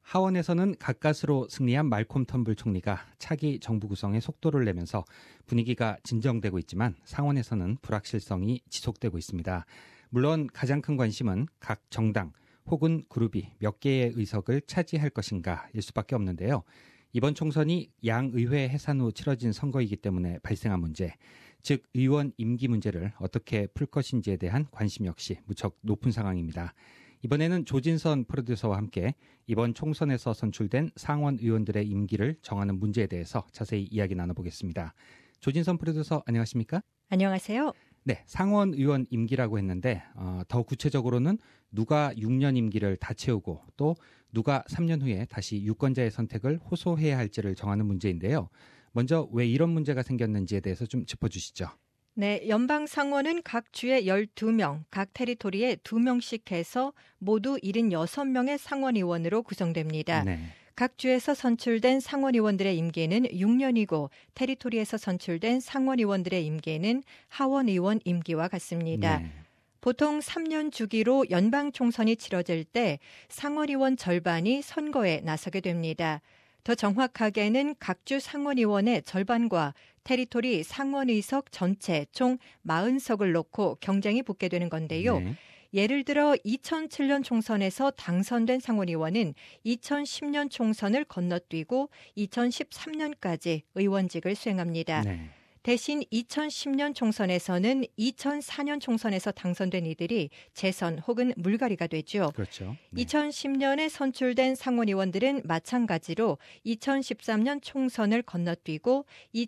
하원에서는 가까스로 승리한 말콤 턴불 총리가 차기 정부 구성에 속도를 내면서 분위기가 진정되고 있지만 상원에서는 불확실성이 지속되고 있습니다. 물론 가장 큰 관심은 각 정당 혹은 그룹이 몇 개의 의석을 차지할 것인가일 수밖에 없는데요. 이번 총선이 양의회 해산 후 치러진 선거이기 때문에 발생한 문제, 즉 의원 임기 문제를 어떻게 풀 것인지에 대한 관심 역시 무척 높은 상황입니다. 이번에는 조진선 프로듀서와 함께 이번 총선에서 선출된 상원 의원들의 임기를 정하는 문제에 대해서 자세히 이야기 나눠보겠습니다. 조진선 프로듀서 안녕하십니까? 안녕하세요. 네, 상원 의원 임기라고 했는데 더 구체적으로는 누가 6년 임기를 다 채우고 또 누가 3년 후에 다시 유권자의 선택을 호소해야 할지를 정하는 문제인데요. 먼저 왜 이런 문제가 생겼는지에 대해서 좀 짚어주시죠. 네, 연방 상원은 각 주에 12명, 각 테리토리에 2명씩 해서 모두 76명의 상원 의원으로 구성됩니다. 네. 각 주에서 선출된 상원 의원들의 임기는 6년이고 테리토리에서 선출된 상원 의원들의 임기는 하원 의원 임기와 같습니다. 네. 보통 3년 주기로 연방 총선이 치러질 때 상원 의원 절반이 선거에 나서게 됩니다. 더 정확하게는 각주 상원의원의 절반과 테리토리 상원의석 전체 총 40석을 놓고 경쟁이 붙게 되는 건데요. 네. 예를 들어 2007년 총선에서 당선된 상원의원은 2010년 총선을 건너뛰고 2013년까지 의원직을 수행합니다. 네. 대신 2010년 총선에서는 2004년 총선에서 당선된 이들이 재선 혹은 물갈이가 되죠. 그렇죠. 네. 2010년에 선출된 상원의원들은 마찬가지로 2013년 총선을 건너뛰고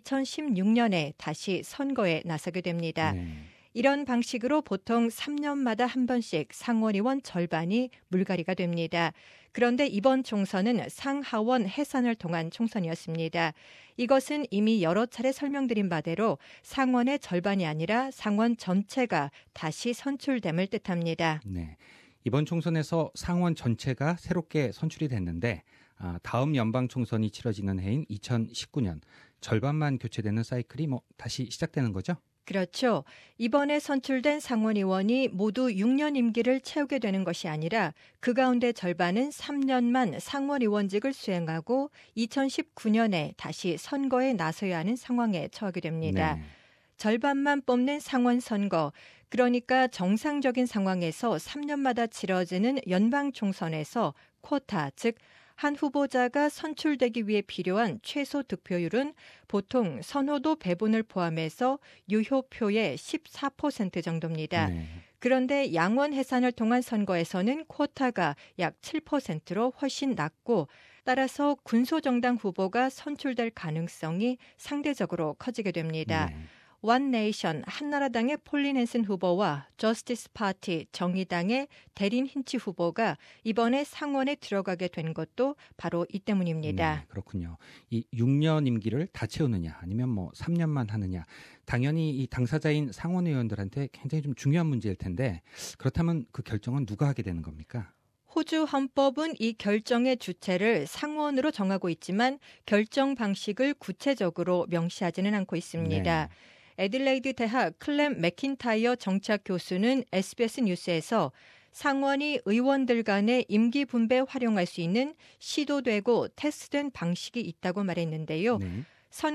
2016년에 다시 선거에 나서게 됩니다. 네. 이런 방식으로 보통 3년마다 한 번씩 상원의원 절반이 물갈이가 됩니다. 그런데 이번 총선은 상하원 해산을 통한 총선이었습니다. 이것은 이미 여러 차례 설명드린 바대로 상원의 절반이 아니라 상원 전체가 다시 선출됨을 뜻합니다. 네. 이번 총선에서 상원 전체가 새롭게 선출이 됐는데 다음 연방 총선이 치러지는 해인 2019년 절반만 교체되는 사이클이 다시 시작되는 거죠? 그렇죠. 이번에 선출된 상원의원이 모두 6년 임기를 채우게 되는 것이 아니라 그 가운데 절반은 3년만 상원의원직을 수행하고 2019년에 다시 선거에 나서야 하는 상황에 처하게 됩니다. 네. 절반만 뽑는 상원 선거, 그러니까 정상적인 상황에서 3년마다 치러지는 연방 총선에서 쿼타, 즉 한 후보자가 선출되기 위해 필요한 최소 득표율은 보통 선호도 배분을 포함해서 유효표의 14% 정도입니다. 네. 그런데 양원 해산을 통한 선거에서는 쿼타가 약 7%로 훨씬 낮고 따라서 군소정당 후보가 선출될 가능성이 상대적으로 커지게 됩니다. 네. 원 네이션 한나라당의 폴린 헨슨 후보와 저스티스 파티 정의당의 데린 힌치 후보가 이번에 상원에 들어가게 된 것도 바로 이 때문입니다. 네, 그렇군요. 이 6년 임기를 다 채우느냐 아니면 3년만 하느냐 당연히 이 당사자인 상원 의원들한테 굉장히 좀 중요한 문제일 텐데 그렇다면 그 결정은 누가 하게 되는 겁니까? 호주 헌법은 이 결정의 주체를 상원으로 정하고 있지만 결정 방식을 구체적으로 명시하지는 않고 있습니다. 네. 애들레이드 대학 클램 맥킨타이어 정치학 교수는 SBS 뉴스에서 상원이 의원들 간의 임기 분배 활용할 수 있는 시도되고 테스트된 방식이 있다고 말했는데요. 네.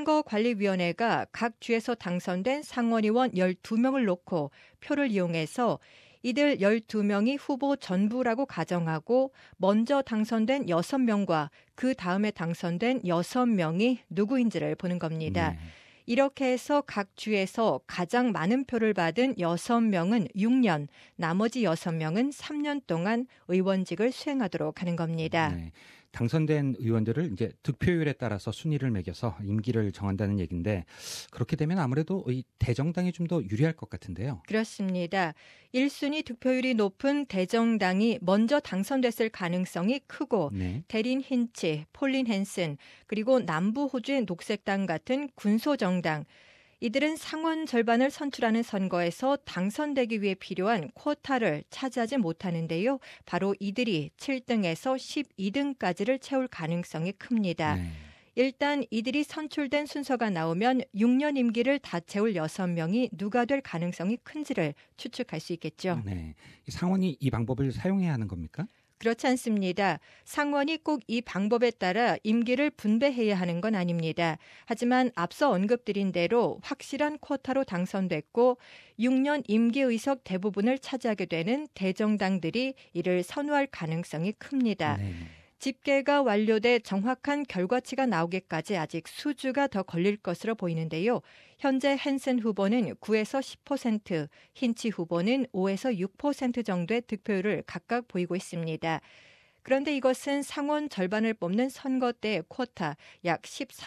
선거관리위원회가 각 주에서 당선된 상원의원 12명을 놓고 표를 이용해서 이들 12명이 후보 전부라고 가정하고 먼저 당선된 6명과 그 다음에 당선된 6명이 누구인지를 보는 겁니다. 네. 이렇게 해서 각 주에서 가장 많은 표를 받은 6명은 6년, 나머지 6명은 3년 동안 의원직을 수행하도록 하는 겁니다. 네. 당선된 의원들을 이제 득표율에 따라서 순위를 매겨서 임기를 정한다는 얘기인데 그렇게 되면 아무래도 이 대정당이 좀 더 유리할 것 같은데요. 그렇습니다. 1순위 득표율이 높은 대정당이 먼저 당선됐을 가능성이 크고 네. 데린 힌치, 폴린 헨슨, 그리고 남부 호주의 녹색당 같은 군소정당, 이들은 상원 절반을 선출하는 선거에서 당선되기 위해 필요한 쿼타를 차지하지 못하는데요. 바로 이들이 7등에서 12등까지를 채울 가능성이 큽니다. 네. 일단 이들이 선출된 순서가 나오면 6년 임기를 다 채울 6명이 누가 될 가능성이 큰지를 추측할 수 있겠죠. 네. 이 상원이 이 방법을 사용해야 하는 겁니까? 그렇지 않습니다. 상원이 꼭 이 방법에 따라 임기를 분배해야 하는 건 아닙니다. 하지만 앞서 언급드린 대로 확실한 쿼타로 당선됐고 6년 임기 의석 대부분을 차지하게 되는 대정당들이 이를 선호할 가능성이 큽니다. 네. 집계가 완료돼 정확한 결과치가 나오기까지 아직 수주가 더 걸릴 것으로 보이는데요. 현재 헨슨 후보는 9에서 10%, 힌치 후보는 5에서 6% 정도의 득표율을 각각 보이고 있습니다. 그런데 이것은 상원 절반을 뽑는 선거 때의 쿼타 약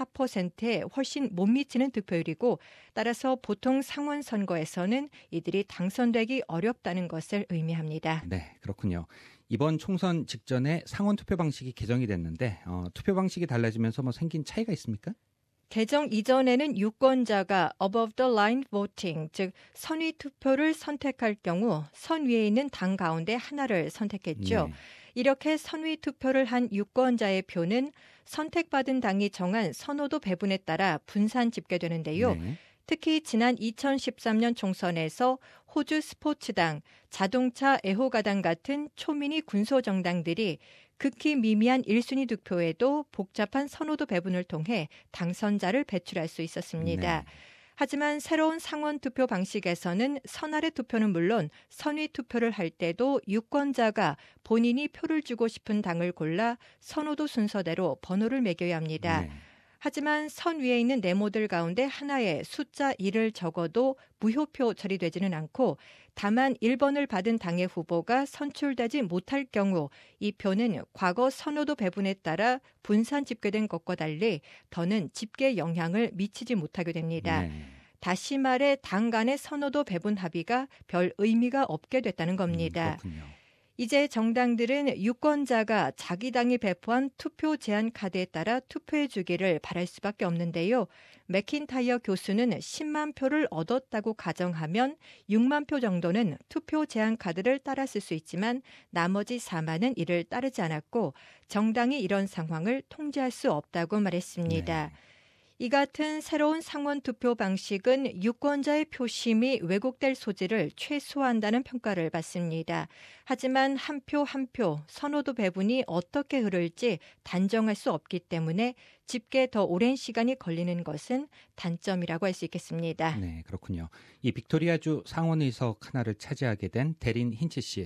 14%에 훨씬 못 미치는 득표율이고 따라서 보통 상원 선거에서는 이들이 당선되기 어렵다는 것을 의미합니다. 네, 그렇군요. 이번 총선 직전에 상원 투표 방식이 개정이 됐는데 투표 방식이 달라지면서 뭐 생긴 차이가 있습니까? 개정 이전에는 유권자가 above the line voting, 즉 선의 투표를 선택할 경우 선 위에 있는 당 가운데 하나를 선택했죠. 네. 이렇게 선의 투표를 한 유권자의 표는 선택받은 당이 정한 선호도 배분에 따라 분산 집계되는데요. 네. 특히 지난 2013년 총선에서 호주 스포츠당, 자동차 애호가당 같은 초미니 군소정당들이 극히 미미한 1순위 득표에도 복잡한 선호도 배분을 통해 당선자를 배출할 수 있었습니다. 네. 하지만 새로운 상원 투표 방식에서는 선알의 투표는 물론 선의 투표를 할 때도 유권자가 본인이 표를 주고 싶은 당을 골라 선호도 순서대로 번호를 매겨야 합니다. 네. 하지만 선 위에 있는 네모들 가운데 하나에 숫자 1을 적어도 무효표 처리되지는 않고 다만 1번을 받은 당의 후보가 선출되지 못할 경우 이 표는 과거 선호도 배분에 따라 분산 집계된 것과 달리 더는 집계 영향을 미치지 못하게 됩니다. 네. 다시 말해 당 간의 선호도 배분 합의가 별 의미가 없게 됐다는 겁니다. 그렇군요. 이제 정당들은 유권자가 자기 당이 배포한 투표 제한 카드에 따라 투표해 주기를 바랄 수밖에 없는데요. 맥킨타이어 교수는 10만 표를 얻었다고 가정하면 6만 표 정도는 투표 제한 카드를 따라 쓸 수 있지만 나머지 4만은 이를 따르지 않았고 정당이 이런 상황을 통제할 수 없다고 말했습니다. 네. 이 같은 새로운 상원 투표 방식은 유권자의 표심이 왜곡될 소지를 최소화한다는 평가를 받습니다. 하지만 한 표 한 표 선호도 배분이 어떻게 흐를지 단정할 수 없기 때문에 집계에 더 오랜 시간이 걸리는 것은 단점이라고 할 수 있겠습니다. 네, 그렇군요. 이 빅토리아주 상원 의석 하나를 차지하게 된 데린 힌치 씨.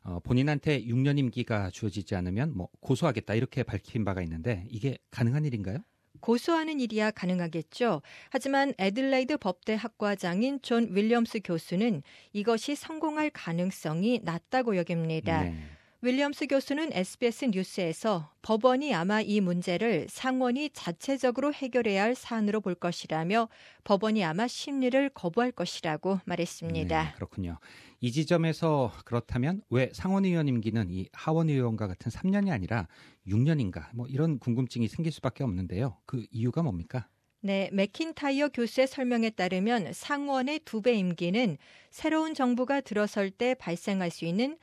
본인한테 6년 임기가 주어지지 않으면 뭐 고소하겠다 이렇게 밝힌 바가 있는데 이게 가능한 일인가요? 고소하는 일이야 가능하겠죠. 하지만 애들레이드 법대 학과장인 존 윌리엄스 교수는 이것이 성공할 가능성이 낮다고 여깁니다. 네. 윌리엄스 교수는 SBS 뉴스에서 법원이 아마 이 문제를 상원이 자체적으로 해결해야 할 사안으로 볼 것이라며 법원이 아마 심리를 거부할 것이라고 말했습니다. 네, 그렇군요. 이 지점에서 그렇다면 왜 상원 의원 임기는 이 하원 의원과 같은 3년이 아니라 6년인가 뭐 이런 궁금증이 생길 수밖에 없는데요. 그 이유가 뭡니까? 네, 맥킨타이어 교수의 설명에 따르면 상원의 2배 임기는 새로운 정부가 들어설 때 발생할 수 있는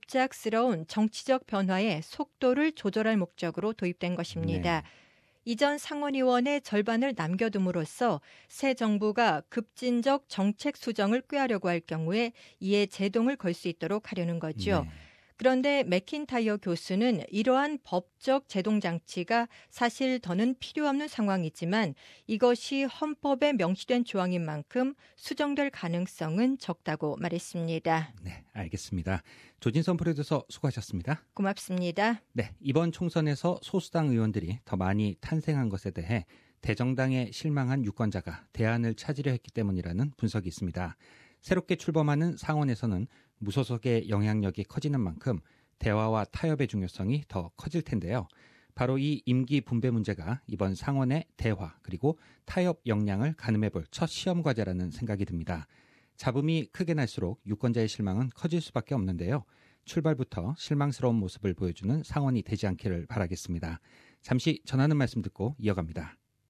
급작스러운 정치적 변화의 속도를 조절할 목적으로 도입된 것입니다. 네. 이전 상원의원의 절반을 남겨둠으로써 새 정부가 급진적 정책 수정을 꾀하려고 할 경우에 이에 제동을 걸 수 있도록 하려는 거죠. 네. 그런데 맥킨타이어 교수는 이러한 법적 제동 장치가 사실 더는 필요 없는 상황이지만 이것이 헌법에 명시된 조항인 만큼 수정될 가능성은 적다고 말했습니다. 네, 알겠습니다. 조진선 프로듀서 수고하셨습니다. 고맙습니다. 네, 이번 총선에서 소수당 의원들이 더 많이 탄생한 것에 대해 대정당에 실망한 유권자가 대안을 찾으려 했기 때문이라는 분석이 있습니다. 새롭게 출범하는 상원에서는 무소속의 영향력이 커지는 만큼 대화와 타협의 중요성이 더 커질 텐데요. 바로 이 임기 분배 문제가 이번 상원의 대화 그리고 타협 역량을 가늠해볼 첫 시험 과제라는 생각이 듭니다. 잡음이 크게 날수록 유권자의 실망은 커질 수밖에 없는데요. 출발부터 실망스러운 모습을 보여주는 상원이 되지 않기를 바라겠습니다. 잠시 전하는 말씀 듣고 이어갑니다.